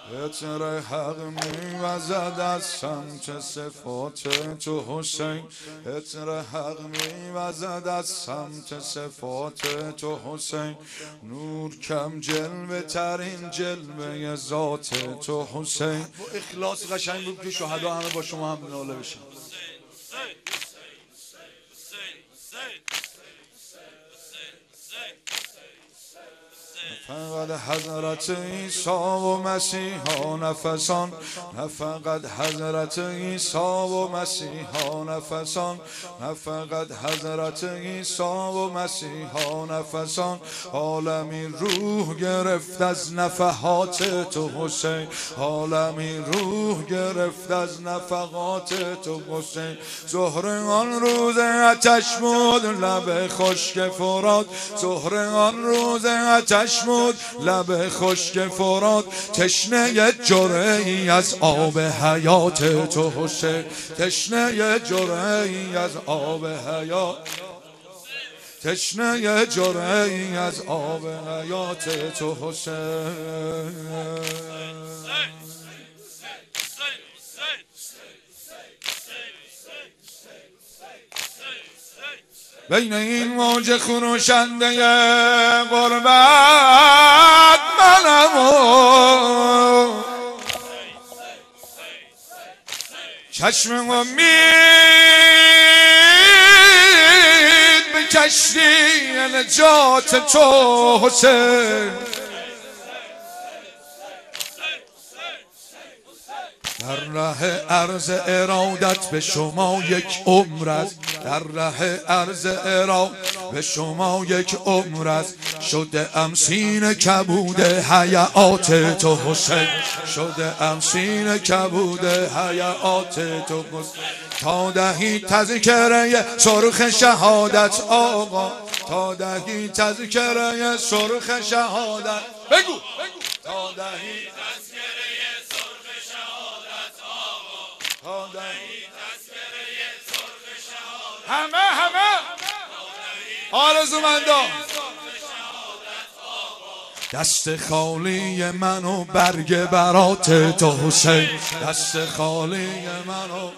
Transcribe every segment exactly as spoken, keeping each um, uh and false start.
عطر حق میوزد از سمت صفات تو حسین، عطر حق میوزد از سمت صفات تو حسین، نور کم جلوه ترین جلوه ذات تو حسین. با اخلاص قشنگ بود که شهدا همه با شما هم ناله بشن. فقط حضرت عیسی و مسیحا نفسان، نه فقط حضرت عیسی و مسیحا نفسان، نه فقط حضرت عیسی و مسیحا نفسان. عالمی روح گرفت از نفحات تو حسین، عالمی روح گرفت از نفحات تو حسین. زهر آن روز آتش بود لب خشک فرات، زهر آن روز آتش بود لب خشک فرات. تشنه جرعه‌ای از آب حیات تو حسین، تشنه جرعه‌ای از آب حیات، تشنه جرعه‌ای از آب حیات تو حسین. بین این موج خروشنده غربت منم و چشم امید به کشتی نجات تو حسین. در ره عرض ارادت به شما یک عمر است، در ره عرض ارادت به شما یک عمر است. شده ام سینه کبود حیات تو حسین، شده ام سینه کبود حیات تو حسین. تا دهی تذکره سرخ شهادت آقا، تا دهی تذکره سرخ شهادت، بگو تا دهی تذکره سرخ شهادت آقا، تا دهی تذکره سرخ شهادت. همه همه آرزومندا دست خالی منو برگ برات تو حسین، دست خالی منو.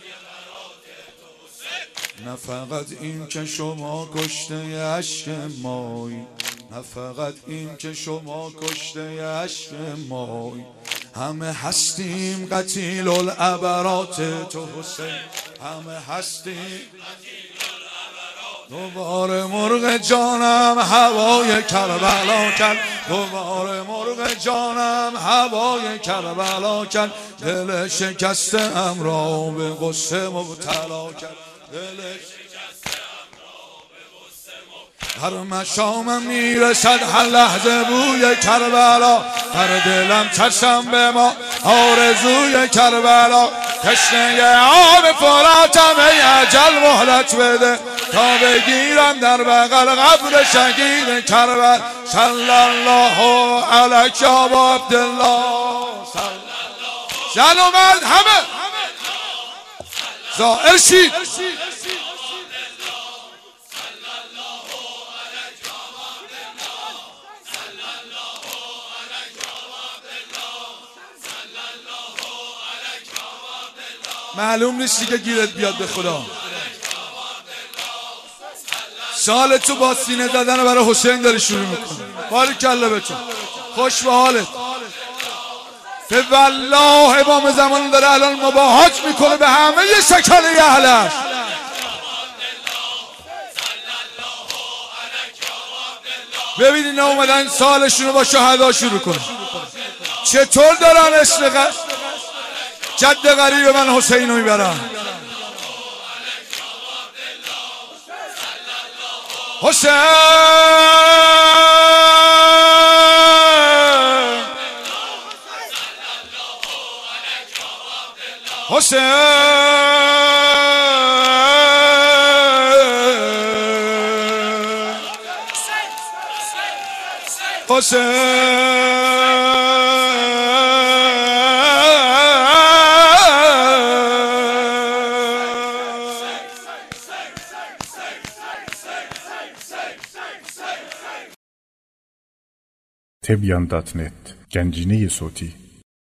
نه فقط این که شما کشته عشق مایی، نه فقط این که شما کشته عشق مایی، همه هستیم قتیل العبرات تو حسین، همه هستیم. دوباره مرغ جانم هوای کربلا کرد، دوباره مرغ جانم هوای کربلا کرد. دل شکسته ام را به غصه مبتلا کرد، دل شکسته ام را به غصه مبتلا. هر مشامم میرسد هر لحظه بوی کربلا، در دلم چشم به ما آرزوی کربلا. تشنه آب فراتم ای اجل مهلت بده، تا بگیرم در بغل قبر شهید کربلا. صلی الله علیک یا ابا عبدالله، زن و مرد همه زائر شید. معلوم نیستی که گیرت بیاد به خدا. سال تو با سینه دادن برای حسین داری شروع میکنی. باریکلا بچه، خوش به حالت. به والله امام زمان داره الان مباهات میکنه به همه ی سکل اهلش. ببینید اینا اومدن سالشون رو با شهدا شروع کنن. چطور دارن اسم جد غریب من حسین رو میبرن. حسین حسین حسین تبیان دات نت گنجینه صوتی